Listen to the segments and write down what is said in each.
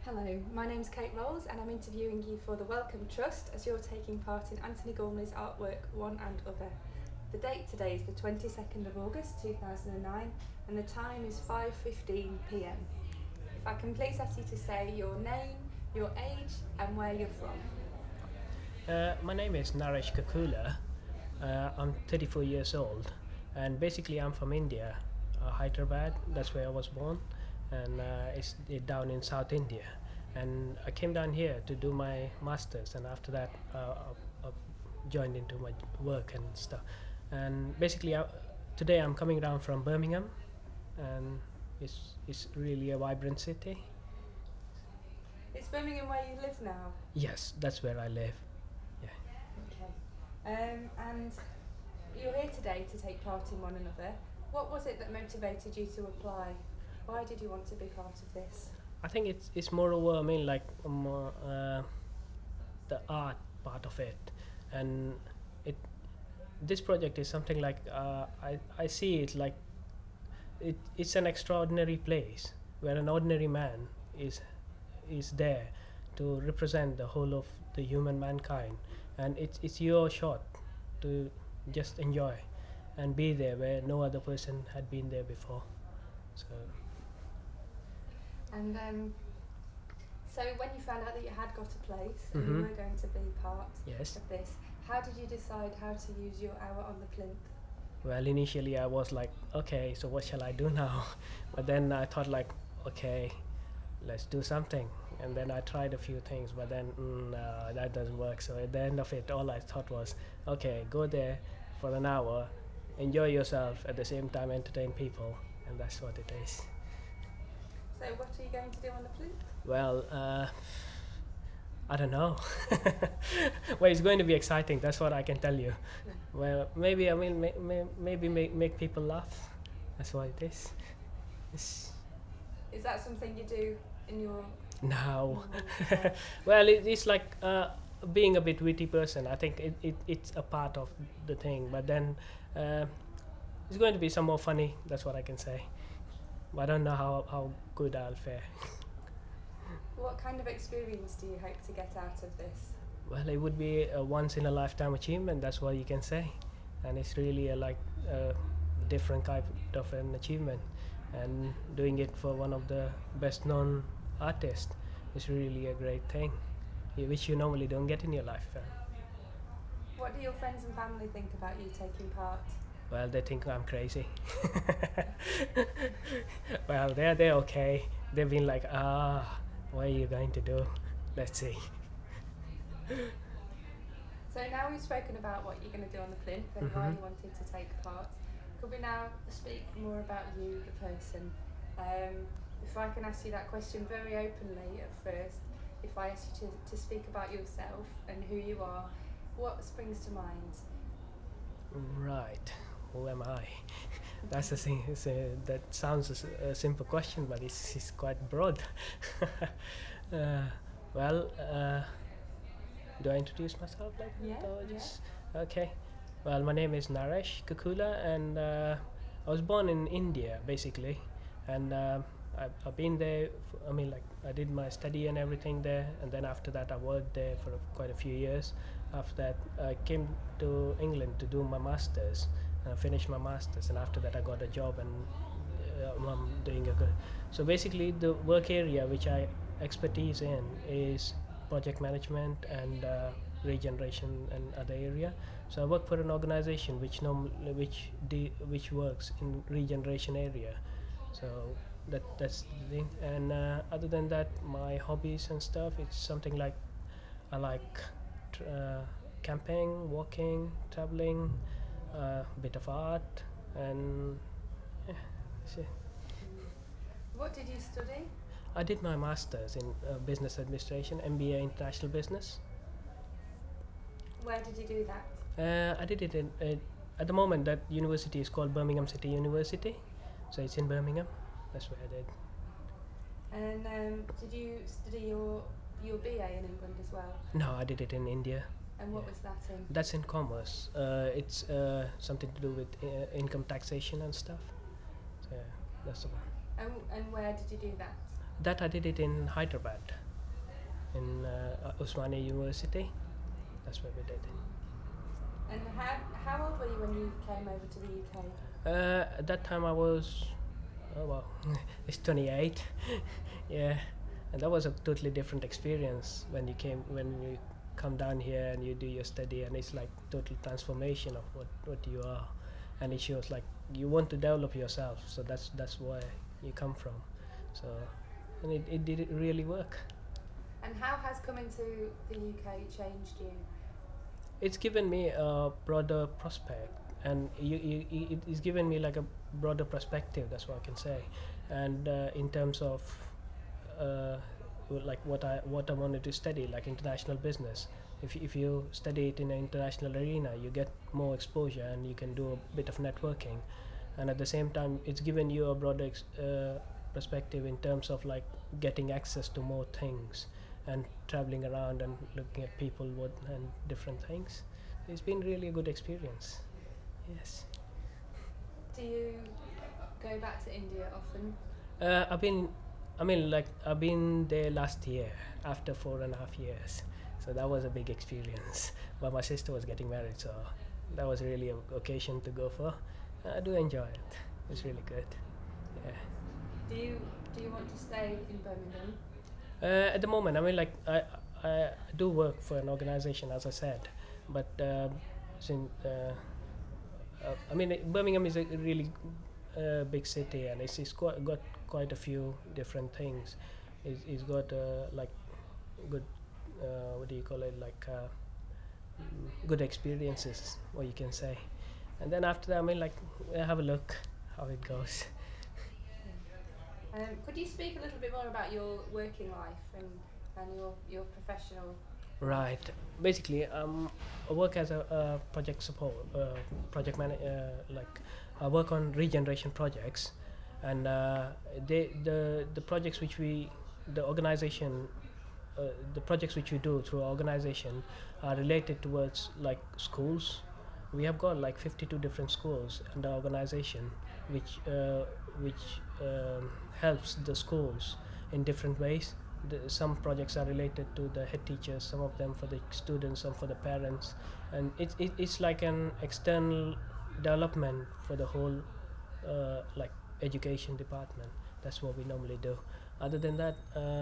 Hello, my name's Kate Rolls and I'm interviewing you for the Wellcome Trust as you're taking part in Anthony Gormley's artwork One and Other. The date today is the 22nd of August 2009 and the time is 5:15 p.m. If I can please ask you to say your name, your age and where you're from. My name is Naresh Kakula. I'm 34 years old, and basically I'm from India, Hyderabad. That's where I was born, and it's down in South India. And I came down here to do my masters, and after that, I joined into my work and stuff. And basically, today I'm coming down from Birmingham, and it's really a vibrant city. Is Birmingham where you live now? Yes, that's where I live. Yeah. Okay. And you're here today to take part in One Another. What was it that motivated you to apply? Why did you want to be part of this? I think it's moreover. I mean, like the art part of it, and it this project is something like I see it like it's an extraordinary place where an ordinary man is there to represent the whole of the human mankind, and it's your shot to just enjoy and be there where no other person had been there before. So And so when you found out that you had got a place and you Mhm. were going to be part yes. of this, how did you decide how to use your hour on the plinth? Well, initially I was like, okay, so what shall I do now? But then I thought like, okay, let's do something. And then I tried a few things, but then no, that doesn't work. So at the end of it, all I thought was, okay, go there for an hour, enjoy yourself, at the same time entertain people, and that's what it is. So what are you going to do on the plinth? Well, I don't know. Well, it's going to be exciting. That's what I can tell you. Well, maybe I mean maybe make people laugh. That's what it is. It's Is that something you do in your now. life? Well, it's like being a bit witty person. I think it's a part of the thing. But then it's going to be some more funny. That's what I can say. But I don't know how good I'll fare. What kind of experience do you hope to get out of this? Well, it would be a once in a lifetime achievement. That's what you can say, and it's really a different kind of an achievement. And doing it for one of the best known artists is really a great thing, which you normally don't get in your life. What do your friends and family think about you taking part? Well, they think I'm crazy. Well, they're okay. They've been like, what are you going to do? Let's see. So now we've spoken about what you're going to do on the plinth and why Mhm. you wanted to take part. Could we now speak more about you, the person? If I can ask you that question very openly at first, if I ask you to speak about yourself and who you are, what springs to mind? Right. Who am I? That's the thing. That sounds a simple question, but it's quite broad. uh, well, do I introduce myself like that? Yeah, Or yeah. just okay? Well, my name is Naresh Kakula, and I was born in India, basically, and I've been there. I mean, like I did my study and everything there, and then after that, I worked there for quite a few years. After that, I came to England to do my masters, and I finished my masters, and after that, I got a job, and I'm doing a good. So basically, the work area which I expertise in is project management and regeneration and other area. So I work for an organization which works in regeneration area. So that's the thing. And other than that, my hobbies and stuff, it's something like I like camping, walking, traveling, bit of art, and yeah, that's it. What did you study? I did my masters in business administration, MBA international business. Where did you do that? I did it in at the moment that university is called Birmingham City University, so it's in Birmingham. That's where I did. And did you study your BA in England as well? No, I did it in India. And what Yeah. was that in? That's in commerce. It's something to do with income taxation and stuff. So yeah, that's the one. And where did you do that? That I did it in Hyderabad, in Osmania University. That's where we did it. And how old were you when you came over to the UK? At that time I was, oh well, it's 28. Yeah, and that was a totally different experience when you come down here and you do your study, and it's like total transformation of what you are, and it shows like you want to develop yourself. So that's where you come from. So, and it did really work. And how has coming to the UK changed you? It's given me a broader prospect, and it's given me like a broader perspective, that's what I can say. And in terms of like what I wanted to study, like international business, if you study it in an international arena, you get more exposure and you can do a bit of networking. And at the same time, it's given you a broader perspective in terms of like getting access to more things and traveling around and looking at people and different things. It's been really a good experience. Yes. Do you go back to India often? I've been there last year after 4.5 years. So that was a big experience. But my sister was getting married, so that was really an occasion to go for. I do enjoy it. It's really good. Yeah. Do you want to stay in Birmingham? At the moment, I do work for an organization, as I said, but since Birmingham is a really big city, and it's got quite a few different things. It's got like good what do you call it, like good experiences, what you can say. And then after that, have a look how it goes. Could you speak a little bit more about your working life and your professional? Right. Basically, I work as a project support, project manager. Like I work on regeneration projects, and the projects which the organization, the projects which we do through our organization are related towards like schools. We have got like 52 different schools under organization, which helps the schools in different ways. Some projects are related to the head teachers, some of them for the students, some for the parents, and it's like an external development for the whole like education department. That's what we normally do. Other than that,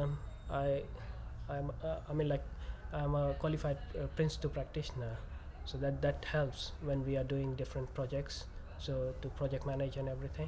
I'm a qualified Prince 2 practitioner, so that helps when we are doing different projects, so to project manage and everything.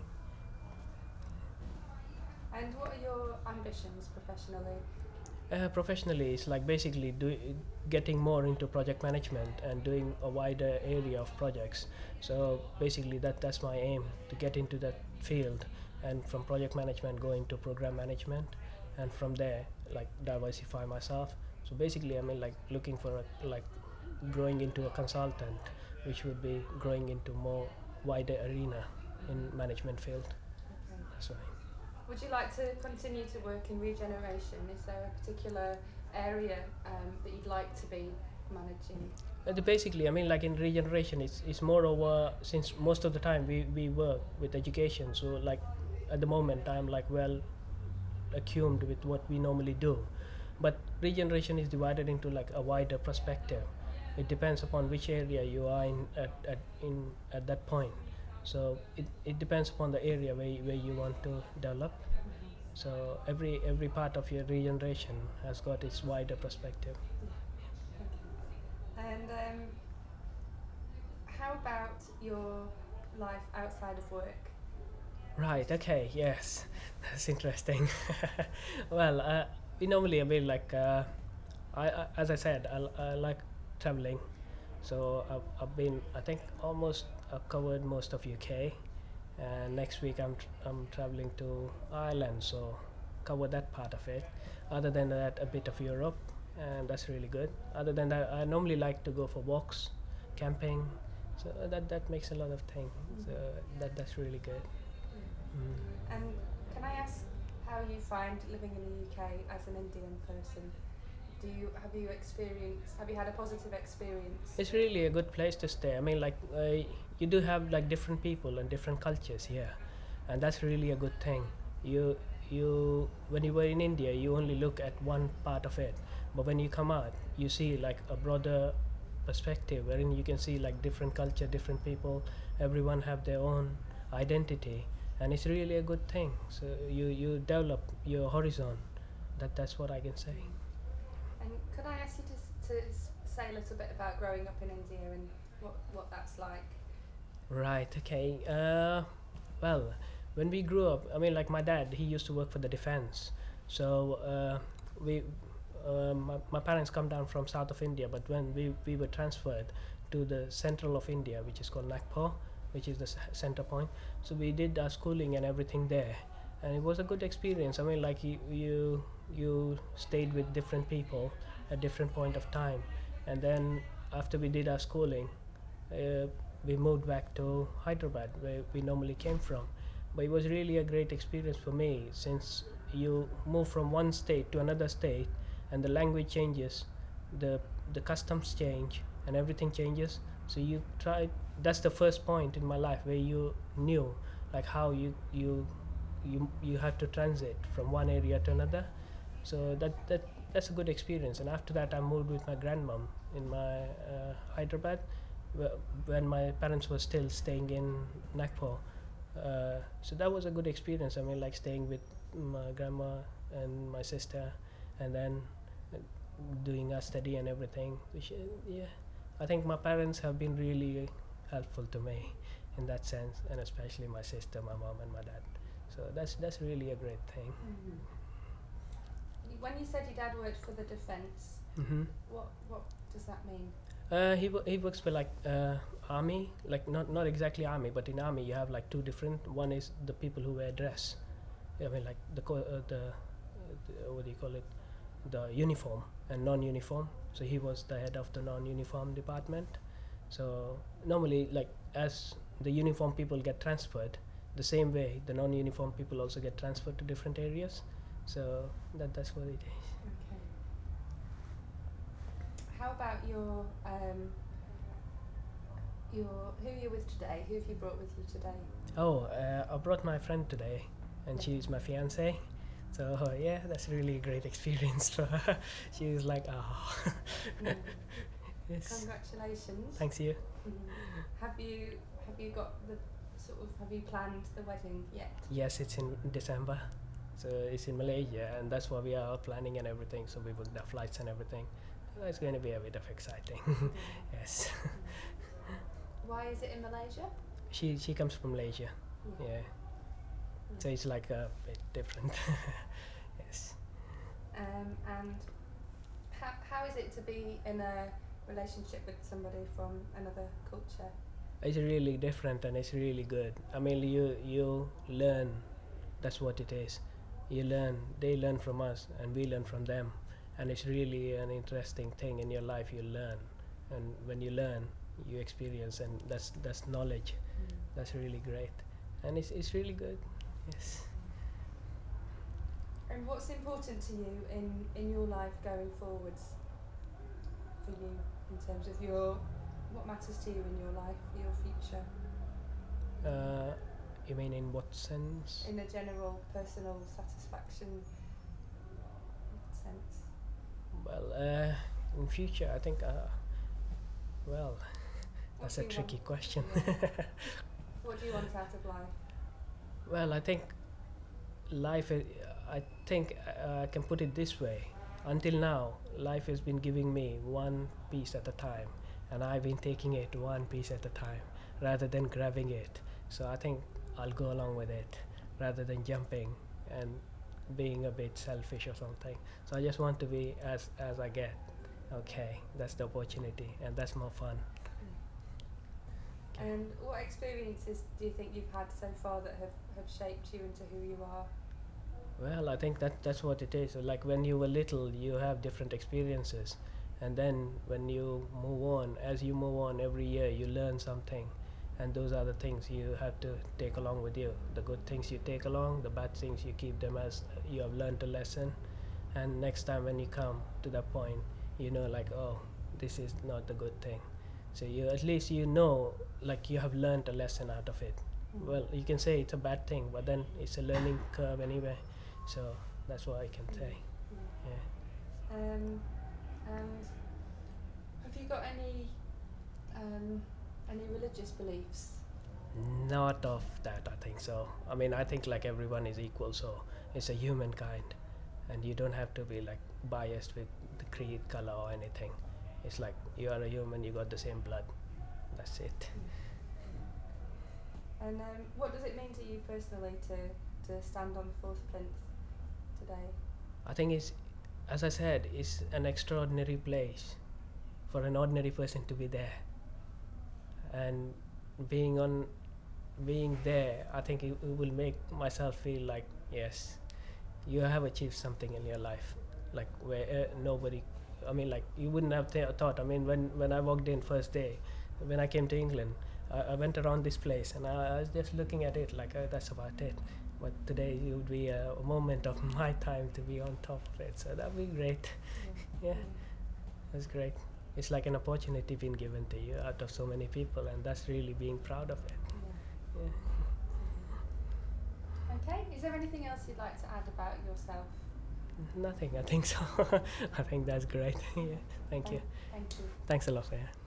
And what are your ambitions professionally? Professionally, it's like basically getting more into project management and doing a wider area of projects. So basically that's my aim, to get into that field, and from project management go into program management, and from there like diversify myself. So basically looking for growing into a consultant, which would be growing into more wider arena in management field. Okay. That's right. Would you like to continue to work in regeneration? Is there a particular area that you'd like to be managing? Basically, in regeneration, it's more over, since most of the time we work with education. So like at the moment, I'm like well attuned with what we normally do, but regeneration is divided into like a wider perspective. It depends upon which area you are in at that point. So it depends upon the area where you want to develop. So every part of your regeneration has got its wider perspective. And how about your life outside of work? Right. Okay. Yes, that's interesting. Well, we normally as I said, I like traveling. So I've been, I think, almost covered most of UK, and next week I'm traveling to Ireland, so cover that part of it. Other than that, a bit of Europe, and that's really good. Other than that, I normally like to go for walks, camping, so that makes a lot of things. So that's really good. And can I ask how you find living in the UK as an Indian person? Have you had a positive experience? It's really a good place to stay. You do have like different people and different cultures here, and that's really a good thing. you when you were in India, you only look at one part of it, but when you come out, you see like a broader perspective, wherein you can see like different culture, different people, everyone have their own identity, and it's really a good thing. So you develop your horizon. That's what I can say. And could I ask you say a little bit about growing up in India and what that's like? Right. Okay. Well, when we grew up, I mean, like my dad, he used to work for the defense. So we, my parents come down from south of India, but when we were transferred to the central of India, which is called Nagpur, which is the center point. So we did our schooling and everything there, and it was a good experience. I mean, like you stayed with different people at different point of time, and then after we did our schooling, we moved back to Hyderabad, where we normally came from. But it was really a great experience for me, since you move from one state to another state, and the language changes, the customs change, and everything changes. So you try. That's the first point in my life where you knew like how you have to transit from one area to another. So that's a good experience. And after that, I moved with my grandmom in my Hyderabad, when my parents were still staying in Nagpur. So that was a good experience. I mean, like staying with my grandma and my sister, and then doing our study and everything. Which, yeah, I think my parents have been really helpful to me in that sense, and especially my sister, my mom, and my dad. So that's really a great thing. Mm-hmm. When you said your dad worked for the defence, Mm-hmm. what does that mean? He works for like army, like not exactly army, but in army you have like two different. One is the people who wear dress. I mean, like the what do you call it? The uniform and non-uniform. So he was the head of the non-uniform department. So normally, like as the uniform people get transferred, the same way the non-uniform people also get transferred to different areas. So that's what it is. Okay. How about your who are you with today? Who have you brought with you today? Oh, I brought my friend today, and she's my fiance. So yeah, that's really a great experience for her. She was like, oh. Yes. Congratulations. Thanks you. Have you got have you planned the wedding yet? Yes, it's in December. So it's in Malaysia, and that's why we are planning and everything. So we booked the flights and everything. So it's going to be a bit of exciting. Yes. Why is it in Malaysia? She comes from Malaysia. Yeah. So it's like a bit different. Yes. And how is it to be in a relationship with somebody from another culture? It's really different, and it's really good. I mean, you learn. That's what it is. You learn. They learn from us, and we learn from them. And it's really an interesting thing in your life. You learn, and when you learn, you experience, and that's knowledge. That's really great, and it's really good. Yes. And what's important to you in your life going forwards? For you, in terms of what matters to you in your life, for your future? You mean in what sense? In a general personal satisfaction sense. Well, in future, I think. Well, that's a tricky question. Yeah. What do you want out of life? Well, I think life. I think I can put it this way. Until now, life has been giving me one piece at a time, and I've been taking it one piece at a time, rather than grabbing it. So I think I'll go along with it, rather than jumping and being a bit selfish or something. So I just want to be as I get. Okay, that's the opportunity, and that's more fun. And what experiences do you think you've had so far that have shaped you into who you are? Well, I think that's what it is. Like when you were little, you have different experiences, and then when you move on, as you move on every year, you learn something, and those are the things you have to take along with you. The good things you take along, the bad things you keep them as you have learned a lesson, and next time when you come to that point, you know, like, oh, this is not the good thing. So you at least you know, like you have learned a lesson out of it. Well, you can say it's a bad thing, but then it's a learning curve anyway. So that's what I can say. Yeah. And have you got any religious beliefs? Not of that, I think so. I mean, I think like everyone is equal, so it's a humankind, and you don't have to be like biased with the creed, color, or anything. It's like you are a human, you got the same blood. That's it. And what does it mean to you personally to stand on the 4th plinth today? I think it's, as I said, it's an extraordinary place for an ordinary person to be there, and being there, I think it will make myself feel like, yes, you have achieved something in your life, like where nobody, I mean, like you wouldn't have thought. I mean, when I walked in first day, when I came to England, I went around this place and I was just looking at it like, that's about it. But today it would be a moment of my time to be on top of it, so that'd be great. Yeah, that's great. It's like an opportunity being given to you out of so many people, and that's really being proud of it. Yeah. Okay, is there anything else you'd like to add about yourself? Nothing, I think so. I think that's great. Yeah, thank you. Thank you. Thanks a lot. Yeah.